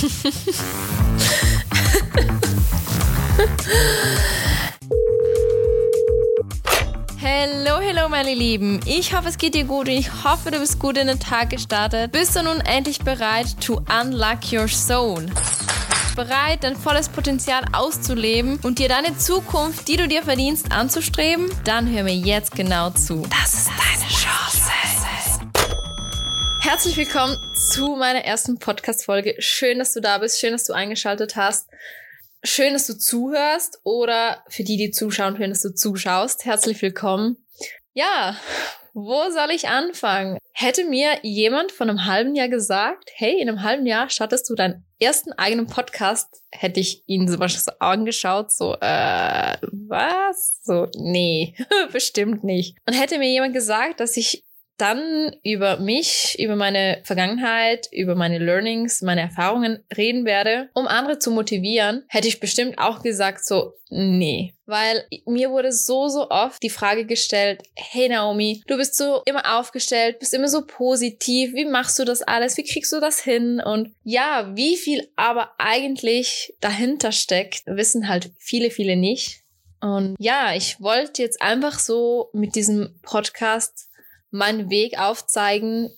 Hello meine Lieben, ich hoffe es geht dir gut und ich hoffe du bist gut in den Tag gestartet. Bist du nun endlich bereit to unlock your zone? Bereit, dein volles Potenzial auszuleben und dir deine Zukunft, die du dir verdienst, anzustreben? Dann hör mir jetzt genau zu. Das ist deine Chance. Herzlich willkommen zu meiner ersten Podcast-Folge. Schön, dass du da bist, schön, dass du eingeschaltet hast. Schön, dass du zuhörst oder für die zuschauen, schön, dass du zuschaust. Herzlich willkommen. Ja, wo soll ich anfangen? Hätte mir jemand von einem halben Jahr gesagt, hey, in einem halben Jahr startest du deinen ersten eigenen Podcast, hätte ich ihn so angeschaut, was? So, nee, bestimmt nicht. Und hätte mir jemand gesagt, dass ich dann über mich, über meine Vergangenheit, über meine Learnings, meine Erfahrungen reden werde, um andere zu motivieren, hätte ich bestimmt auch gesagt so, nee. Weil mir wurde so oft die Frage gestellt, hey Naomi, du bist so immer aufgestellt, bist immer so positiv, wie machst du das alles, wie kriegst du das hin? Und ja, wie viel aber eigentlich dahinter steckt, wissen halt viele nicht. Und ja, ich wollte jetzt einfach so mit diesem Podcast meinen Weg aufzeigen,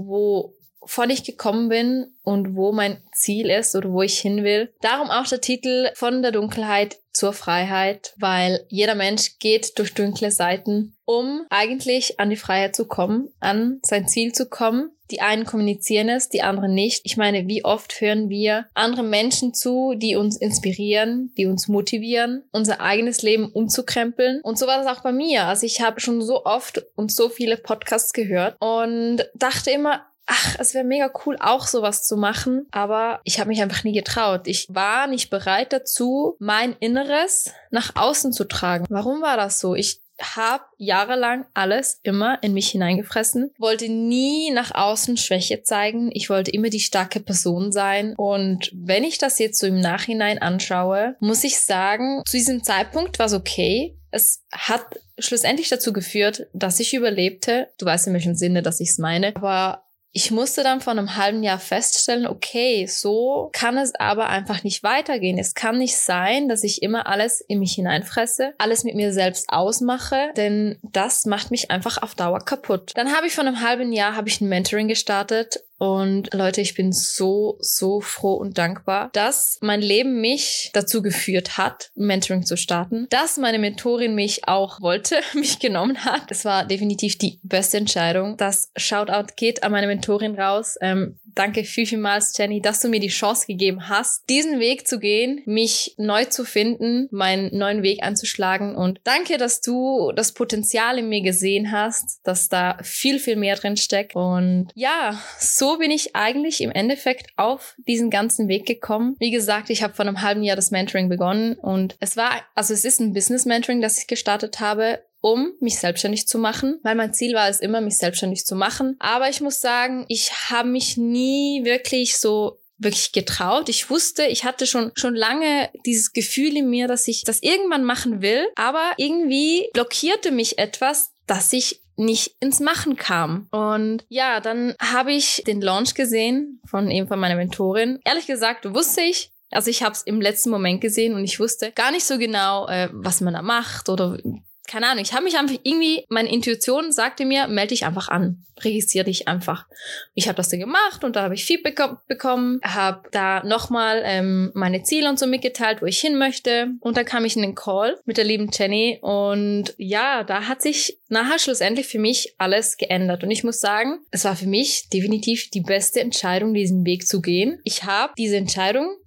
wovon ich gekommen bin und wo mein Ziel ist oder wo ich hin will. Darum auch der Titel von der Dunkelheit zur Freiheit, weil jeder Mensch geht durch dunkle Seiten, um eigentlich an die Freiheit zu kommen, an sein Ziel zu kommen. Die einen kommunizieren es, die anderen nicht. Ich meine, wie oft hören wir andere Menschen zu, die uns inspirieren, die uns motivieren, unser eigenes Leben umzukrempeln. Und so war das auch bei mir. Also ich habe schon so oft und so viele Podcasts gehört und dachte immer, ach, es wäre mega cool, auch sowas zu machen. Aber ich habe mich einfach nie getraut. Ich war nicht bereit dazu, mein Inneres nach außen zu tragen. Warum war das so? Ich habe jahrelang alles immer in mich hineingefressen, wollte nie nach außen Schwäche zeigen. Ich wollte immer die starke Person sein. Und wenn ich das jetzt so im Nachhinein anschaue, muss ich sagen, zu diesem Zeitpunkt war es okay. Es hat schlussendlich dazu geführt, dass ich überlebte. Du weißt in welchem Sinne, dass ich es meine. Aber ich musste dann vor einem halben Jahr feststellen, okay, so kann es aber einfach nicht weitergehen. Es kann nicht sein, dass ich immer alles in mich hineinfresse, alles mit mir selbst ausmache, denn das macht mich einfach auf Dauer kaputt. Dann habe ich vor einem halben Jahr ein Mentoring gestartet. Und Leute, ich bin so froh und dankbar, dass mein Leben mich dazu geführt hat, Mentoring zu starten, dass meine Mentorin mich auch wollte, mich genommen hat. Es war definitiv die beste Entscheidung. Das Shoutout geht an meine Mentorin raus. Danke vielmals, Jenny, dass du mir die Chance gegeben hast, diesen Weg zu gehen, mich neu zu finden, meinen neuen Weg anzuschlagen. Und danke, dass du das Potenzial in mir gesehen hast, dass da viel mehr drin steckt. Und ja, so bin ich eigentlich im Endeffekt auf diesen ganzen Weg gekommen. Wie gesagt, ich habe vor einem halben Jahr das Mentoring begonnen und es ist ein Business-Mentoring, das ich gestartet habe, um mich selbstständig zu machen, weil mein Ziel war es immer, mich selbstständig zu machen. Aber ich muss sagen, ich habe mich nie wirklich getraut. Ich wusste, ich hatte schon lange dieses Gefühl in mir, dass ich das irgendwann machen will, aber irgendwie blockierte mich etwas, dass ich nicht ins Machen kam. Und ja, dann habe ich den Launch gesehen von meiner Mentorin. Ehrlich gesagt wusste ich, also ich habe es im letzten Moment gesehen und ich wusste gar nicht so genau, was man da macht oder keine Ahnung, ich habe mich einfach irgendwie, meine Intuition sagte mir, melde dich einfach an, registriere dich einfach. Ich habe das dann gemacht und da habe ich Feedback bekommen, habe da nochmal meine Ziele und so mitgeteilt, wo ich hin möchte und dann kam ich in den Call mit der lieben Jenny und ja, da hat sich nachher schlussendlich für mich alles geändert und ich muss sagen, es war für mich definitiv die beste Entscheidung, diesen Weg zu gehen. Ich habe diese Entscheidung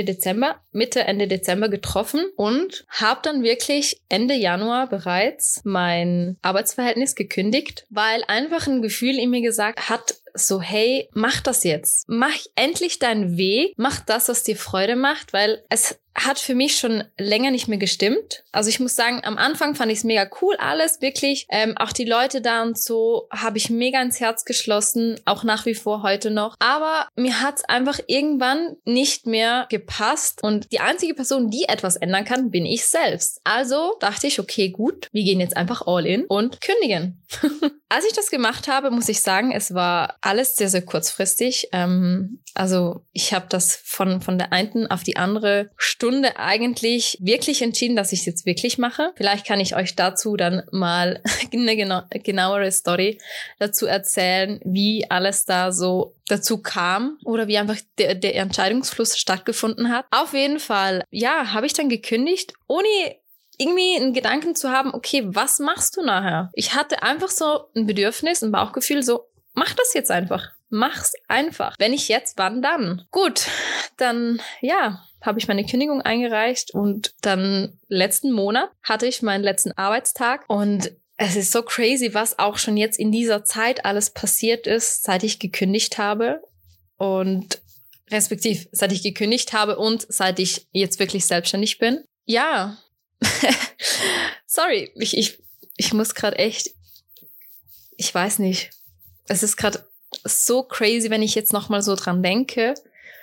Mitte Ende Dezember getroffen und habe dann wirklich Ende Januar bereits mein Arbeitsverhältnis gekündigt, weil einfach ein Gefühl in mir gesagt hat, so hey, mach das jetzt. Mach endlich deinen Weg, mach das, was dir Freude macht, weil es hat für mich schon länger nicht mehr gestimmt. Also ich muss sagen, am Anfang fand ich es mega cool, alles wirklich. Auch die Leute da und so habe ich mega ins Herz geschlossen, auch nach wie vor heute noch. Aber mir hat es einfach irgendwann nicht mehr gepasst. Und die einzige Person, die etwas ändern kann, bin ich selbst. Also dachte ich, okay, gut, wir gehen jetzt einfach all in und kündigen. Als ich das gemacht habe, muss ich sagen, es war alles sehr, sehr kurzfristig. Also ich habe das von der einen auf die andere Stunde eigentlich wirklich entschieden, dass ich es jetzt wirklich mache. Vielleicht kann ich euch dazu dann mal eine genauere Story dazu erzählen, wie alles da so dazu kam oder wie einfach der Entscheidungsfluss stattgefunden hat. Auf jeden Fall, ja, habe ich dann gekündigt, ohne irgendwie einen Gedanken zu haben, okay, was machst du nachher? Ich hatte einfach so ein Bedürfnis, ein Bauchgefühl, so, mach das jetzt einfach. Mach's einfach. Wenn nicht jetzt, wann dann? Gut, dann, ja, habe ich meine Kündigung eingereicht und dann letzten Monat hatte ich meinen letzten Arbeitstag und es ist so crazy, was auch schon jetzt in dieser Zeit alles passiert ist, seit ich gekündigt habe und respektive seit ich gekündigt habe und seit ich jetzt wirklich selbstständig bin. Ja, sorry, ich muss gerade echt, ich weiß nicht, es ist gerade so crazy, wenn ich jetzt nochmal so dran denke,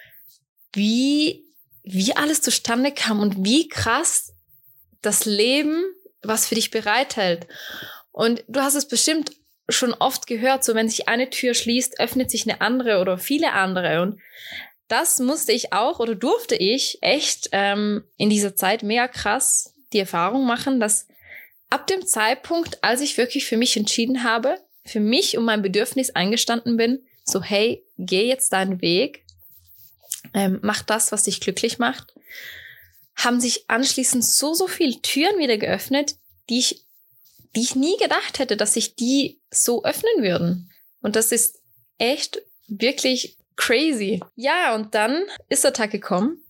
wie alles zustande kam und wie krass das Leben was für dich bereithält. Und du hast es bestimmt schon oft gehört, so wenn sich eine Tür schließt, öffnet sich eine andere oder viele andere. Und das musste ich auch oder durfte ich echt in dieser Zeit mega krass die Erfahrung machen, dass ab dem Zeitpunkt, als ich wirklich für mich entschieden habe, für mich und mein Bedürfnis eingestanden bin, so hey, geh jetzt deinen Weg, mach das, was dich glücklich macht, haben sich anschließend so viele Türen wieder geöffnet, die ich nie gedacht hätte, dass sich die so öffnen würden. Und das ist echt wirklich crazy. Ja, und dann ist der Tag gekommen,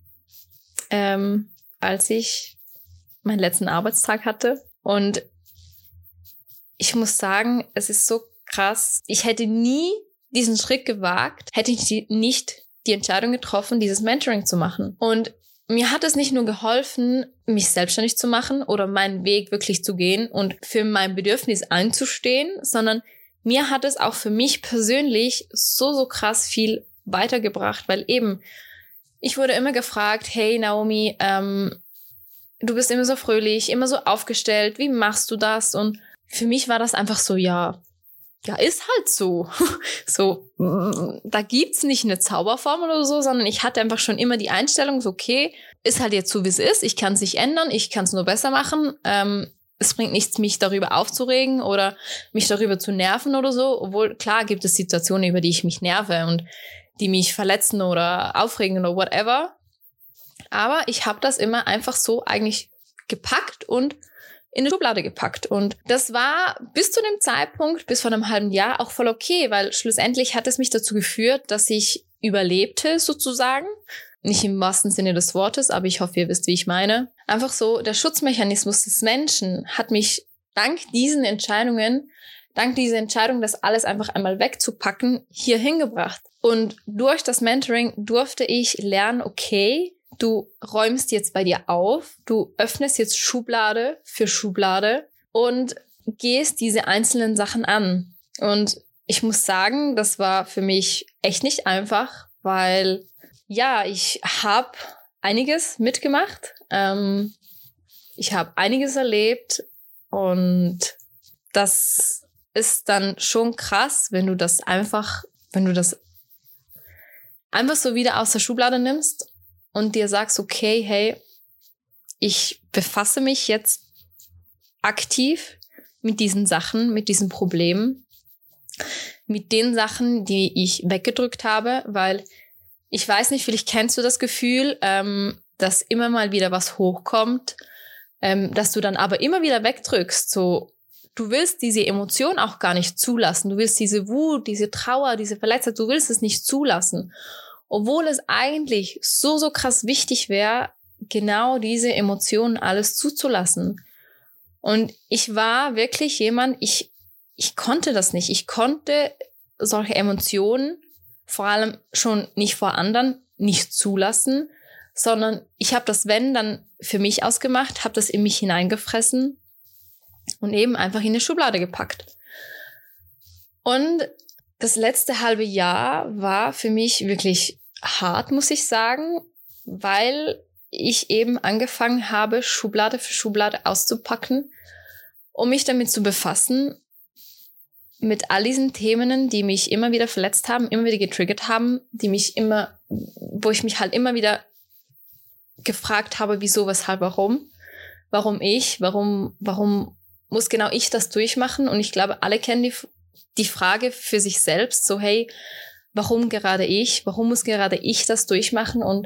als ich meinen letzten Arbeitstag hatte. Und ich muss sagen, es ist so krass. Ich hätte nie diesen Schritt gewagt, hätte ich nicht die Entscheidung getroffen, dieses Mentoring zu machen. Und mir hat es nicht nur geholfen, mich selbstständig zu machen oder meinen Weg wirklich zu gehen und für mein Bedürfnis einzustehen, sondern mir hat es auch für mich persönlich so krass viel weitergebracht, weil eben, ich wurde immer gefragt, hey Naomi, du bist immer so fröhlich, immer so aufgestellt, wie machst du das? Und für mich war das einfach so, ja, ist halt so. So, da gibt's nicht eine Zauberformel oder so, sondern ich hatte einfach schon immer die Einstellung, so okay, ist halt jetzt so, wie es ist, ich kann es nicht ändern, ich kann es nur besser machen. Es bringt nichts, mich darüber aufzuregen oder mich darüber zu nerven oder so, obwohl klar gibt es Situationen, über die ich mich nerve und die mich verletzen oder aufregen oder whatever. Aber ich habe das immer einfach so eigentlich gepackt und in eine Schublade gepackt. Und das war bis zu dem Zeitpunkt, bis vor einem halben Jahr, auch voll okay, weil schlussendlich hat es mich dazu geführt, dass ich überlebte sozusagen. Nicht im wahrsten Sinne des Wortes, aber ich hoffe, ihr wisst, wie ich meine. Einfach so, der Schutzmechanismus des Menschen hat mich dank diesen Entscheidungen, dank dieser Entscheidung, das alles einfach einmal wegzupacken, hier hingebracht. Und durch das Mentoring durfte ich lernen, okay, du räumst jetzt bei dir auf, du öffnest jetzt Schublade für Schublade und gehst diese einzelnen Sachen an. Und ich muss sagen, das war für mich echt nicht einfach, weil ja, ich habe einiges mitgemacht, ich habe einiges erlebt und das ist dann schon krass, wenn du das einfach so wieder aus der Schublade nimmst und dir sagst, okay, hey, ich befasse mich jetzt aktiv mit diesen Sachen, mit diesen Problemen, mit den Sachen, die ich weggedrückt habe, weil ich weiß nicht, vielleicht kennst du das Gefühl, dass immer mal wieder was hochkommt, dass du dann aber immer wieder wegdrückst, so du willst diese Emotion auch gar nicht zulassen, du willst diese Wut, diese Trauer, diese Verletzung, du willst es nicht zulassen. Obwohl es eigentlich so krass wichtig wäre, genau diese Emotionen alles zuzulassen. Und ich war wirklich jemand, ich konnte das nicht. Ich konnte solche Emotionen, vor allem schon nicht vor anderen, nicht zulassen, sondern ich habe das Wenn dann für mich ausgemacht, habe das in mich hineingefressen und eben einfach in eine Schublade gepackt. Und das letzte halbe Jahr war für mich wirklich hart, muss ich sagen, weil ich eben angefangen habe, Schublade für Schublade auszupacken, um mich damit zu befassen, mit all diesen Themen, die mich immer wieder verletzt haben, immer wieder getriggert haben, wo ich mich halt immer wieder gefragt habe, wieso, weshalb, warum muss genau ich das durchmachen? Und ich glaube, alle kennen die Frage für sich selbst, so hey, warum gerade ich? Warum muss gerade ich das durchmachen? Und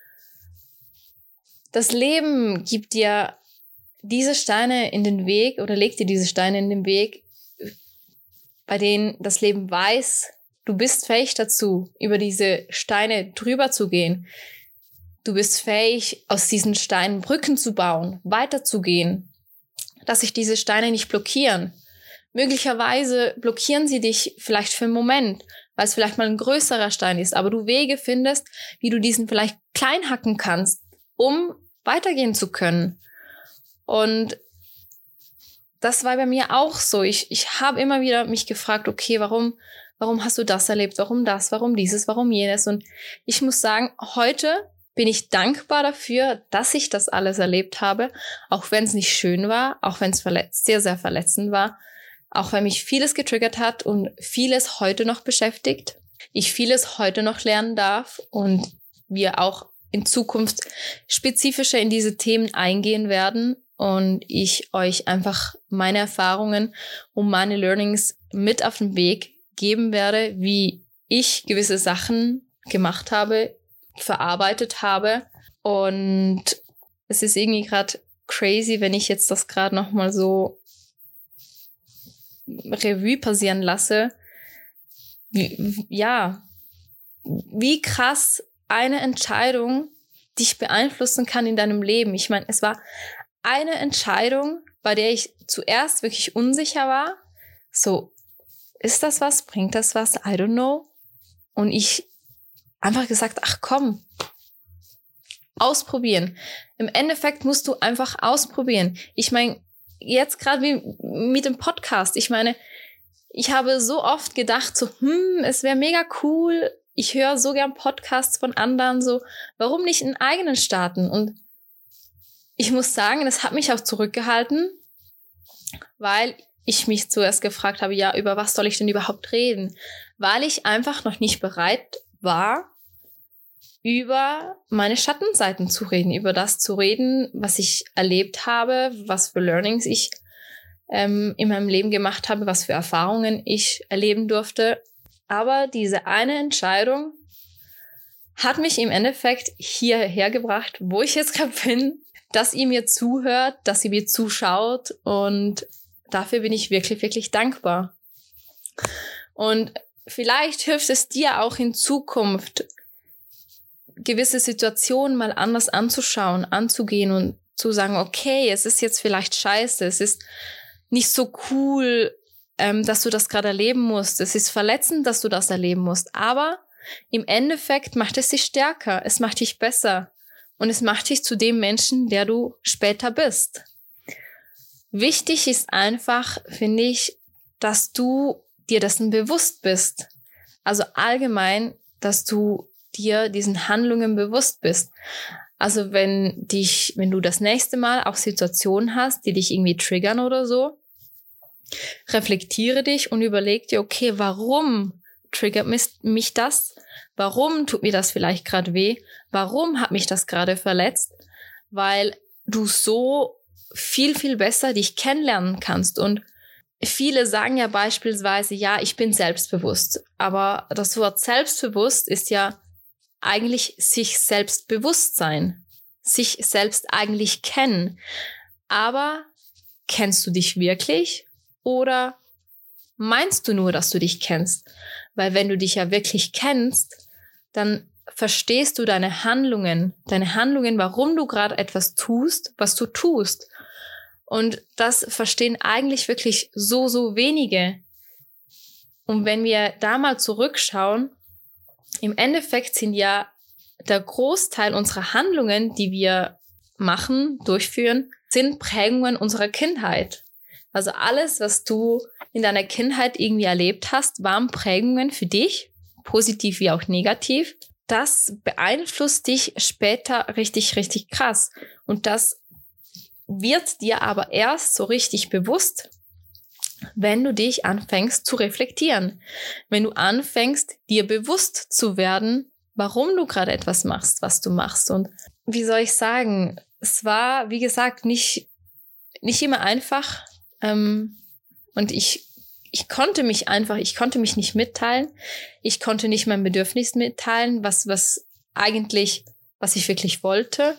das Leben gibt dir diese Steine in den Weg oder legt dir diese Steine in den Weg, bei denen das Leben weiß, du bist fähig dazu, über diese Steine drüber zu gehen. Du bist fähig, aus diesen Steinen Brücken zu bauen, weiterzugehen, dass sich diese Steine nicht blockieren. Möglicherweise blockieren sie dich vielleicht für einen Moment, weil es vielleicht mal ein größerer Stein ist, aber du Wege findest, wie du diesen vielleicht klein hacken kannst, um weitergehen zu können. Und das war bei mir auch so. Ich habe immer wieder mich gefragt, okay, warum hast du das erlebt? Warum das? Warum dieses? Warum jenes? Und ich muss sagen, heute bin ich dankbar dafür, dass ich das alles erlebt habe, auch wenn es nicht schön war, auch wenn es sehr, sehr verletzend war, auch wenn mich vieles getriggert hat und vieles heute noch beschäftigt, ich vieles heute noch lernen darf und wir auch in Zukunft spezifischer in diese Themen eingehen werden und ich euch einfach meine Erfahrungen und meine Learnings mit auf den Weg geben werde, wie ich gewisse Sachen gemacht habe, verarbeitet habe. Und es ist irgendwie gerade crazy, wenn ich jetzt das gerade nochmal so Revue passieren lasse. Wie krass eine Entscheidung dich beeinflussen kann in deinem Leben. Ich meine, es war eine Entscheidung, bei der ich zuerst wirklich unsicher war. So, ist das was? Bringt das was? I don't know. Und ich einfach gesagt, ach komm, ausprobieren. Im Endeffekt musst du einfach ausprobieren. Ich meine, jetzt gerade wie mit dem Podcast. Ich meine, ich habe so oft gedacht, so, es wäre mega cool. Ich höre so gern Podcasts von anderen, so, warum nicht einen eigenen starten? Und ich muss sagen, das hat mich auch zurückgehalten, weil ich mich zuerst gefragt habe, ja, über was soll ich denn überhaupt reden? Weil ich einfach noch nicht bereit war, über meine Schattenseiten zu reden, über das zu reden, was ich erlebt habe, was für Learnings ich in meinem Leben gemacht habe, was für Erfahrungen ich erleben durfte. Aber diese eine Entscheidung hat mich im Endeffekt hierher gebracht, wo ich jetzt gerade bin, dass ihr mir zuhört, dass ihr mir zuschaut und dafür bin ich wirklich, wirklich dankbar. Und vielleicht hilft es dir auch in Zukunft, gewisse Situationen mal anders anzuschauen, anzugehen und zu sagen, okay, es ist jetzt vielleicht scheiße, es ist nicht so cool, dass du das gerade erleben musst. Es ist verletzend, dass du das erleben musst. Aber im Endeffekt macht es dich stärker, es macht dich besser und es macht dich zu dem Menschen, der du später bist. Wichtig ist einfach, finde ich, dass du dir dessen bewusst bist. Also allgemein, dass du dir diesen Handlungen bewusst bist. Also wenn du das nächste Mal auch Situationen hast, die dich irgendwie triggern oder so, reflektiere dich und überleg dir, okay, warum triggert mich das? Warum tut mir das vielleicht gerade weh? Warum hat mich das gerade verletzt? Weil du so viel, viel besser dich kennenlernen kannst. Und viele sagen ja beispielsweise, ja, ich bin selbstbewusst. Aber das Wort selbstbewusst ist ja eigentlich sich selbst bewusst sein, sich selbst eigentlich kennen. Aber kennst du dich wirklich oder meinst du nur, dass du dich kennst? Weil wenn du dich ja wirklich kennst, dann verstehst du deine Handlungen, warum du gerade etwas tust, was du tust. Und das verstehen eigentlich wirklich so, so wenige. Und wenn wir da mal zurückschauen, im Endeffekt sind ja der Großteil unserer Handlungen, die wir machen, durchführen, sind Prägungen unserer Kindheit. Also alles, was du in deiner Kindheit irgendwie erlebt hast, waren Prägungen für dich, positiv wie auch negativ. Das beeinflusst dich später richtig, richtig krass. Und das wird dir aber erst so richtig bewusst, wenn du dich anfängst zu reflektieren. Wenn du anfängst, dir bewusst zu werden, warum du gerade etwas machst, was du machst. Und wie soll ich sagen, es war, wie gesagt, nicht immer einfach. Und ich konnte mich nicht mitteilen. Ich konnte nicht mein Bedürfnis mitteilen, was ich wirklich wollte.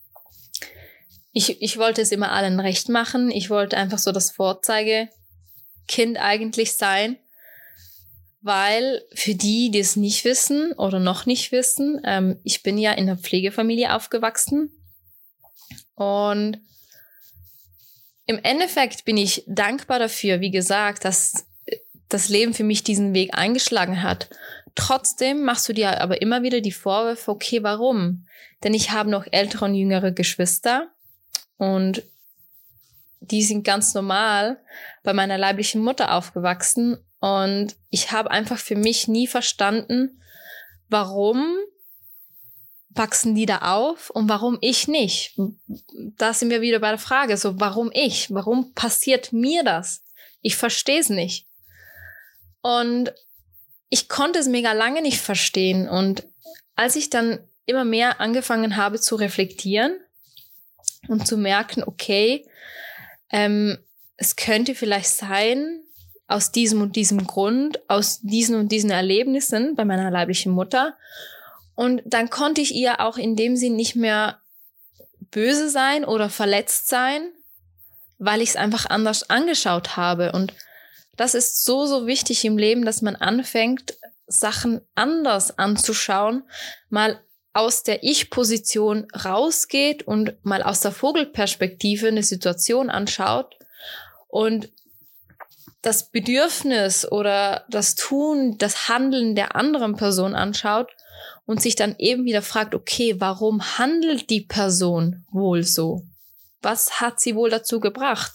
Ich wollte es immer allen recht machen. Ich wollte einfach so das Vorzeigekind eigentlich sein. Weil für die es nicht wissen oder noch nicht wissen, ich bin ja in einer Pflegefamilie aufgewachsen. Und im Endeffekt bin ich dankbar dafür, wie gesagt, dass das Leben für mich diesen Weg eingeschlagen hat. Trotzdem machst du dir aber immer wieder die Vorwürfe, okay, warum? Denn ich habe noch ältere und jüngere Geschwister und die sind ganz normal bei meiner leiblichen Mutter aufgewachsen und ich habe einfach für mich nie verstanden, warum wachsen die da auf und warum ich nicht? Da sind wir wieder bei der Frage, so warum ich? Warum passiert mir das? Ich verstehe es nicht. Und ich konnte es mega lange nicht verstehen. Und als ich dann immer mehr angefangen habe zu reflektieren und zu merken, okay, es könnte vielleicht sein, aus diesem und diesem Grund, aus diesen und diesen Erlebnissen bei meiner leiblichen Mutter. Und dann konnte ich ihr auch in dem Sinn nicht mehr böse sein oder verletzt sein, weil ich es einfach anders angeschaut habe. Und das ist so, so wichtig im Leben, dass man anfängt, Sachen anders anzuschauen, mal aus der Ich-Position rausgeht und mal aus der Vogelperspektive eine Situation anschaut und das Bedürfnis oder das Tun, das Handeln der anderen Person anschaut und sich dann eben wieder fragt, okay, warum handelt die Person wohl so? Was hat sie wohl dazu gebracht?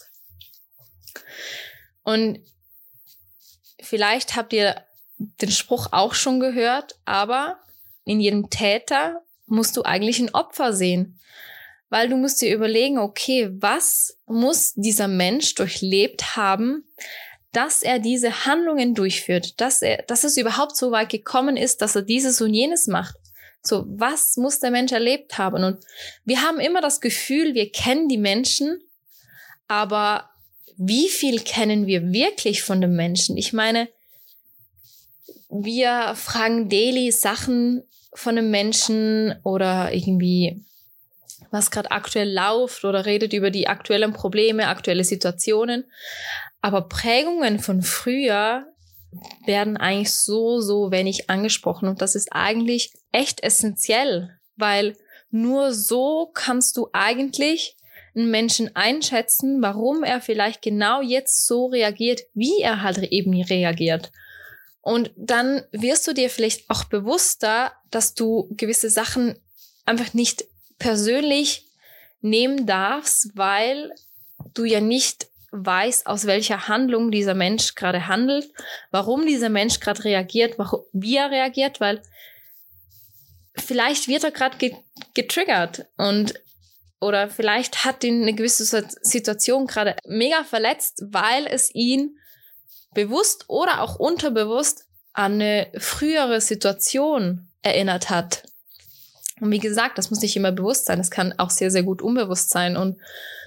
Und vielleicht habt ihr den Spruch auch schon gehört, aber in jedem Täter musst du eigentlich ein Opfer sehen. Weil du musst dir überlegen, okay, was muss dieser Mensch durchlebt haben, dass er diese Handlungen durchführt, dass es überhaupt so weit gekommen ist, dass er dieses und jenes macht. So, was muss der Mensch erlebt haben? Und wir haben immer das Gefühl, wir kennen die Menschen, aber wie viel kennen wir wirklich von dem Menschen? Ich meine, wir fragen daily Sachen von einem Menschen oder irgendwie, was gerade aktuell läuft oder redet über die aktuellen Probleme, aktuelle Situationen. Aber Prägungen von früher werden eigentlich so wenig angesprochen. Und das ist eigentlich echt essentiell, weil nur so kannst du eigentlich einen Menschen einschätzen, warum er vielleicht genau jetzt so reagiert, wie er halt eben reagiert. Und dann wirst du dir vielleicht auch bewusster, dass du gewisse Sachen einfach nicht persönlich nehmen darfst, weil du ja nicht weißt, aus welcher Handlung dieser Mensch gerade handelt, warum dieser Mensch gerade reagiert, wie er reagiert, weil vielleicht wird er gerade getriggert oder vielleicht hat ihn eine gewisse Situation gerade mega verletzt, weil es ihn bewusst oder auch unterbewusst an eine frühere Situation erinnert hat. Und wie gesagt, das muss nicht immer bewusst sein, das kann auch sehr, sehr gut unbewusst sein. Und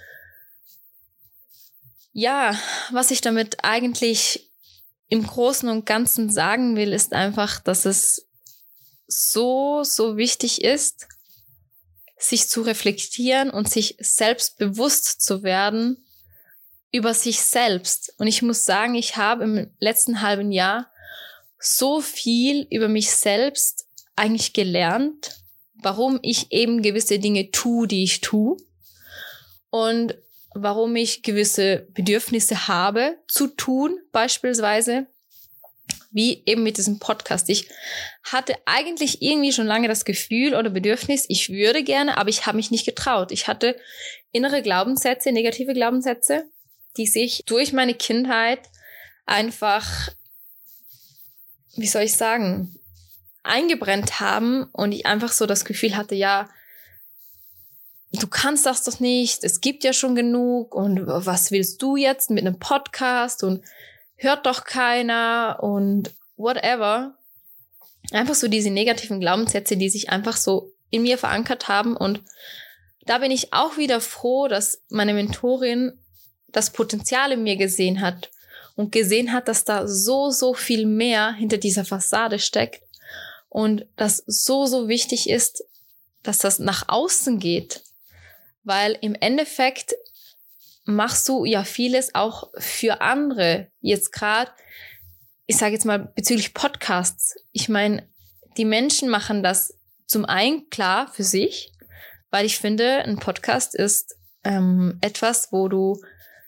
ja, was ich damit eigentlich im Großen und Ganzen sagen will, ist einfach, dass es so, so wichtig ist, sich zu reflektieren und sich selbst bewusst zu werden über sich selbst. Und ich muss sagen, ich habe im letzten halben Jahr so viel über mich selbst eigentlich gelernt, warum ich eben gewisse Dinge tue, die ich tue und warum ich gewisse Bedürfnisse habe zu tun, beispielsweise. Wie eben mit diesem Podcast. Ich hatte eigentlich irgendwie schon lange das Gefühl oder Bedürfnis, ich würde gerne, aber ich habe mich nicht getraut. Ich hatte innere Glaubenssätze, negative Glaubenssätze, die sich durch meine Kindheit einfach, wie soll ich sagen, eingebrennt haben und ich einfach so das Gefühl hatte, ja, du kannst das doch nicht, es gibt ja schon genug und was willst du jetzt mit einem Podcast und hört doch keiner und whatever. Einfach so diese negativen Glaubenssätze, die sich einfach so in mir verankert haben. Und da bin ich auch wieder froh, dass meine Mentorin das Potenzial in mir gesehen hat und gesehen hat, dass da so, so viel mehr hinter dieser Fassade steckt und dass so, so wichtig ist, dass das nach außen geht. Weil im Endeffekt machst du ja vieles auch für andere. Jetzt gerade, ich sage jetzt mal bezüglich Podcasts. Ich meine, die Menschen machen das zum einen klar für sich, weil ich finde, ein Podcast ist etwas, wo du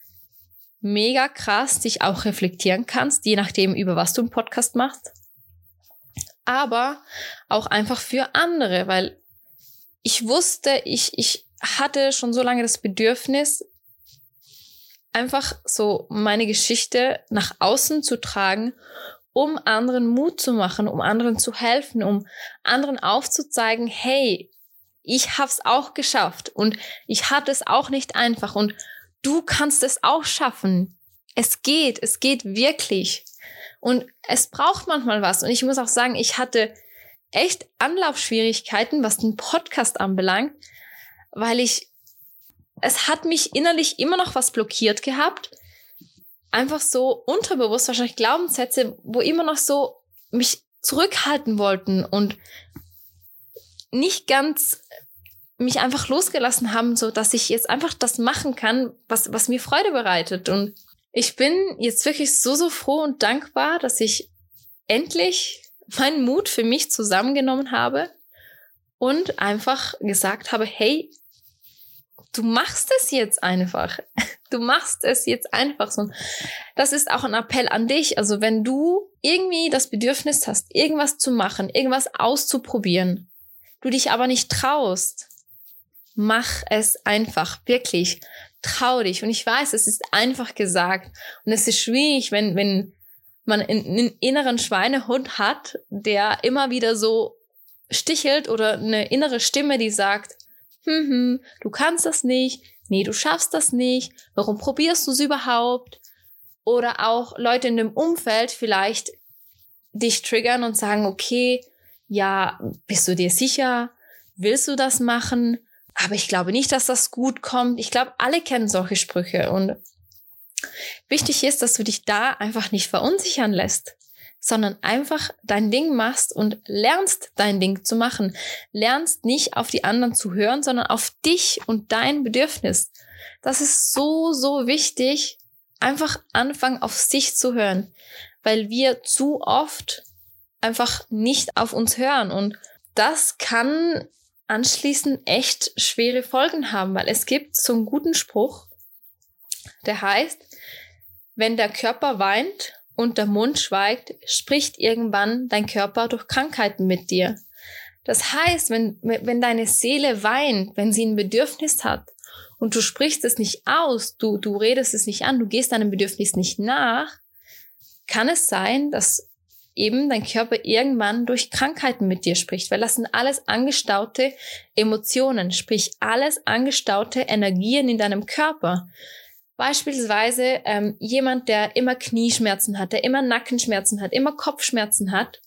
mega krass dich auch reflektieren kannst, je nachdem, über was du einen Podcast machst. Aber auch einfach für andere, weil ich wusste, ich hatte schon so lange das Bedürfnis, einfach so meine Geschichte nach außen zu tragen, um anderen Mut zu machen, um anderen zu helfen, um anderen aufzuzeigen, hey, ich hab's auch geschafft und ich hatte es auch nicht einfach und du kannst es auch schaffen. Es geht wirklich. Und es braucht manchmal was. Und ich muss auch sagen, ich hatte echt Anlaufschwierigkeiten, was den Podcast anbelangt, weil es hat mich innerlich immer noch was blockiert gehabt. Einfach so unterbewusst, wahrscheinlich Glaubenssätze, wo immer noch so mich zurückhalten wollten und nicht ganz mich einfach losgelassen haben, so dass ich jetzt einfach das machen kann, was mir Freude bereitet. Und ich bin jetzt wirklich so, so froh und dankbar, dass ich endlich meinen Mut für mich zusammengenommen habe und einfach gesagt habe, hey, du machst es jetzt einfach. Du machst es jetzt einfach so. Das ist auch ein Appell an dich. Also wenn du irgendwie das Bedürfnis hast, irgendwas zu machen, irgendwas auszuprobieren, du dich aber nicht traust, mach es einfach. Wirklich. Trau dich. Und ich weiß, es ist einfach gesagt. Und es ist schwierig, wenn man einen inneren Schweinehund hat, der immer wieder so stichelt oder eine innere Stimme, die sagt, du kannst das nicht, nee, du schaffst das nicht, warum probierst du es überhaupt? Oder auch Leute in dem Umfeld vielleicht dich triggern und sagen, okay, ja, bist du dir sicher? Willst du das machen? Aber ich glaube nicht, dass das gut kommt. Ich glaube, alle kennen solche Sprüche und wichtig ist, dass du dich da einfach nicht verunsichern lässt, sondern einfach dein Ding machst und lernst, dein Ding zu machen. Lernst nicht auf die anderen zu hören, sondern auf dich und dein Bedürfnis. Das ist so, so wichtig, einfach anfangen, auf sich zu hören, weil wir zu oft einfach nicht auf uns hören und das kann anschließend echt schwere Folgen haben, weil es gibt so einen guten Spruch, der heißt, wenn der Körper weint und der Mund schweigt, spricht irgendwann dein Körper durch Krankheiten mit dir. Das heißt, wenn deine Seele weint, wenn sie ein Bedürfnis hat und du sprichst es nicht aus, du redest es nicht an, du gehst deinem Bedürfnis nicht nach, kann es sein, dass eben dein Körper irgendwann durch Krankheiten mit dir spricht, weil das sind alles angestaute Emotionen, sprich alles angestaute Energien in deinem Körper. Beispielsweise jemand, der immer Knieschmerzen hat, der immer Nackenschmerzen hat, immer Kopfschmerzen hat.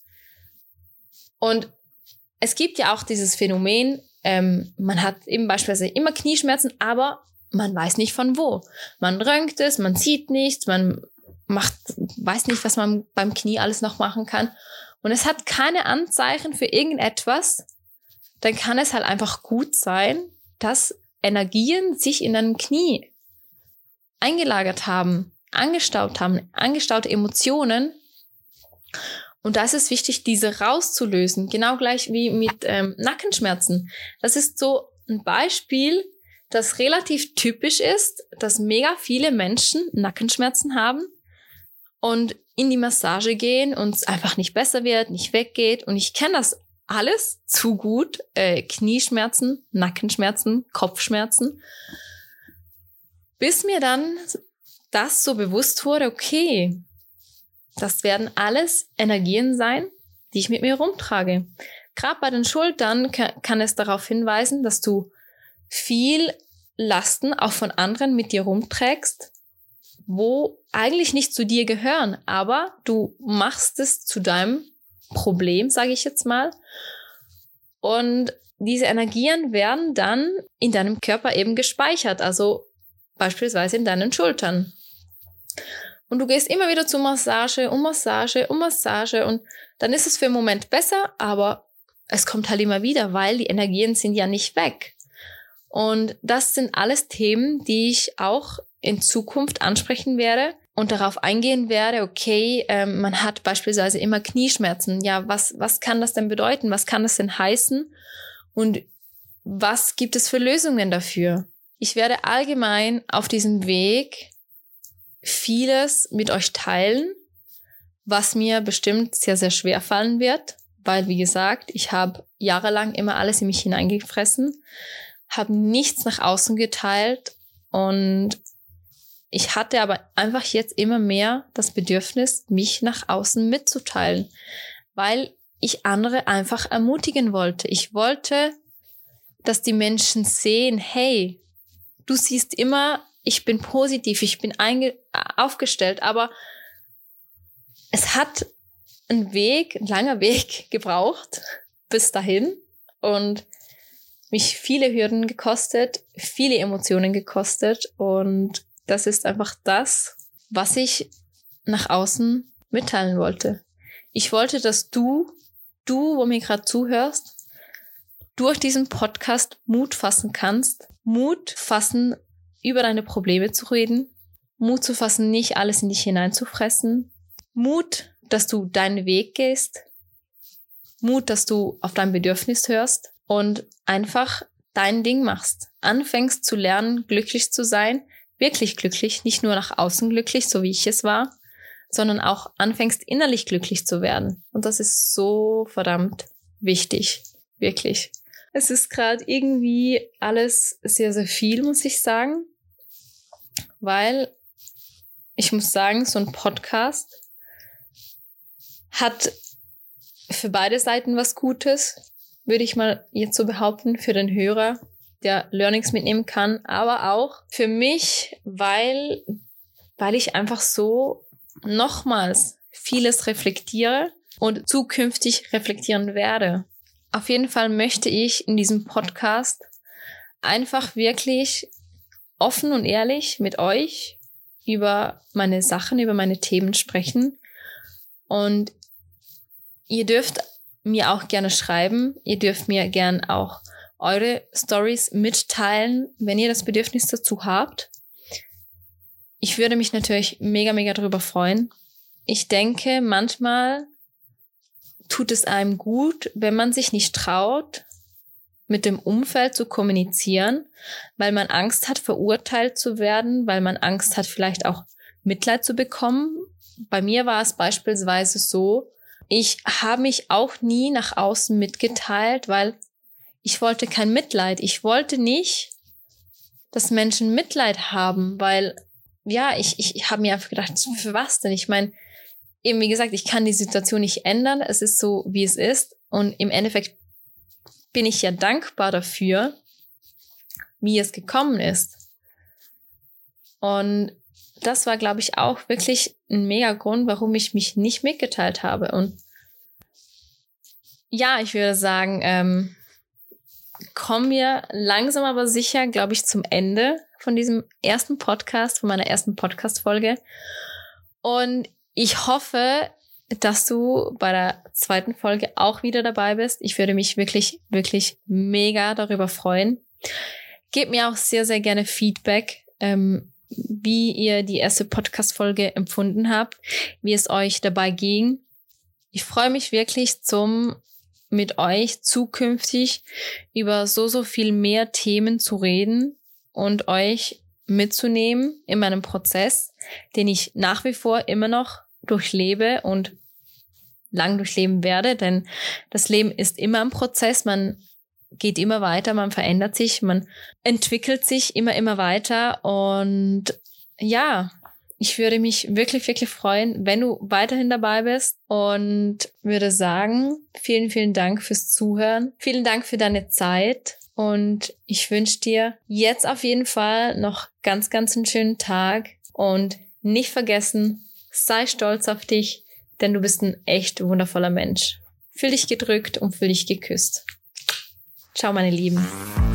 Und es gibt ja auch dieses Phänomen, man hat eben beispielsweise immer Knieschmerzen, aber man weiß nicht von wo. Man röntgt es, man sieht nichts, man weiß nicht, was man beim Knie alles noch machen kann. Und es hat keine Anzeichen für irgendetwas, dann kann es halt einfach gut sein, dass Energien sich in deinem Knie eingelagert haben, angestaute Emotionen. Und da ist es wichtig, diese rauszulösen. Genau gleich wie mit Nackenschmerzen. Das ist so ein Beispiel, das relativ typisch ist, dass mega viele Menschen Nackenschmerzen haben. und in die Massage gehen und es einfach nicht besser wird, nicht weggeht. Und ich kenne das alles zu gut. Knieschmerzen, Nackenschmerzen, Kopfschmerzen. Bis mir dann das so bewusst wurde, okay, das werden alles Energien sein, die ich mit mir rumtrage. Gerade bei den Schultern kann es darauf hinweisen, dass du viel Lasten auch von anderen mit dir rumträgst, wo eigentlich nicht zu dir gehören, aber du machst es zu deinem Problem, sage ich jetzt mal. Und diese Energien werden dann in deinem Körper eben gespeichert, also beispielsweise in deinen Schultern. Und du gehst immer wieder zur Massage und Massage und Massage und dann ist es für einen Moment besser, aber es kommt halt immer wieder, weil die Energien sind ja nicht weg. Und das sind alles Themen, die ich auch in Zukunft ansprechen werde und darauf eingehen werde, okay, man hat beispielsweise immer Knieschmerzen. Ja, was kann das denn bedeuten? Was kann das denn heißen? Und was gibt es für Lösungen dafür? Ich werde allgemein auf diesem Weg vieles mit euch teilen, was mir bestimmt sehr, sehr schwer fallen wird, weil, wie gesagt, ich habe jahrelang immer alles in mich hineingefressen, habe nichts nach außen geteilt und ich hatte aber einfach jetzt immer mehr das Bedürfnis, mich nach außen mitzuteilen, weil ich andere einfach ermutigen wollte. Ich wollte, dass die Menschen sehen, hey, du siehst immer, ich bin positiv, ich bin aufgestellt, aber es hat ein langer Weg gebraucht bis dahin und mich viele Hürden gekostet, viele Emotionen gekostet und das ist einfach das, was ich nach außen mitteilen wollte. Ich wollte, dass du, wo mir gerade zuhörst, durch diesen Podcast Mut fassen kannst. Mut fassen, über deine Probleme zu reden. Mut zu fassen, nicht alles in dich hineinzufressen. Mut, dass du deinen Weg gehst. Mut, dass du auf dein Bedürfnis hörst und einfach dein Ding machst. Anfängst zu lernen, glücklich zu sein. Wirklich glücklich, nicht nur nach außen glücklich, so wie ich es war, sondern auch anfängst innerlich glücklich zu werden. Und das ist so verdammt wichtig. Wirklich. Es ist gerade irgendwie alles sehr, sehr viel, muss ich sagen. Weil ich muss sagen, so ein Podcast hat für beide Seiten was Gutes, würde ich mal jetzt so behaupten, für den Hörer, der Learnings mitnehmen kann, aber auch für mich, weil ich einfach so nochmals vieles reflektiere und zukünftig reflektieren werde. Auf jeden Fall möchte ich in diesem Podcast einfach wirklich offen und ehrlich mit euch über meine Sachen, über meine Themen sprechen. Und ihr dürft mir auch gerne schreiben. Ihr dürft mir gerne auch eure Stories mitteilen, wenn ihr das Bedürfnis dazu habt. Ich würde mich natürlich mega, mega darüber freuen. Ich denke, manchmal tut es einem gut, wenn man sich nicht traut, mit dem Umfeld zu kommunizieren, weil man Angst hat, verurteilt zu werden, weil man Angst hat, vielleicht auch Mitleid zu bekommen. Bei mir war es beispielsweise so, ich habe mich auch nie nach außen mitgeteilt, weil ich wollte kein Mitleid. Ich wollte nicht, dass Menschen Mitleid haben, weil, ja, ich habe mir einfach gedacht, für was denn? Ich meine, eben wie gesagt, ich kann die Situation nicht ändern. Es ist so, wie es ist. Und im Endeffekt bin ich ja dankbar dafür, wie es gekommen ist. Und das war, glaube ich, auch wirklich ein mega Grund, warum ich mich nicht mitgeteilt habe. Und ja, ich würde sagen, kommen wir langsam aber sicher, glaube ich, zum Ende von diesem ersten Podcast, von meiner ersten Podcast-Folge. Und ich hoffe, dass du bei der zweiten Folge auch wieder dabei bist. Ich würde mich wirklich, wirklich mega darüber freuen. Gebt mir auch sehr, sehr gerne Feedback, wie ihr die erste Podcast-Folge empfunden habt, wie es euch dabei ging. Ich freue mich wirklich mit euch zukünftig über so viel mehr Themen zu reden und euch mitzunehmen in meinem Prozess, den ich nach wie vor immer noch durchlebe und lang durchleben werde, denn das Leben ist immer ein Prozess, man geht immer weiter, man verändert sich, man entwickelt sich immer weiter und ja, ich würde mich wirklich, wirklich freuen, wenn du weiterhin dabei bist und würde sagen, vielen, vielen Dank fürs Zuhören. Vielen Dank für deine Zeit und ich wünsche dir jetzt auf jeden Fall noch ganz, ganz einen schönen Tag und nicht vergessen, sei stolz auf dich, denn du bist ein echt wundervoller Mensch. Fühl dich gedrückt und fühl dich geküsst. Ciao, meine Lieben.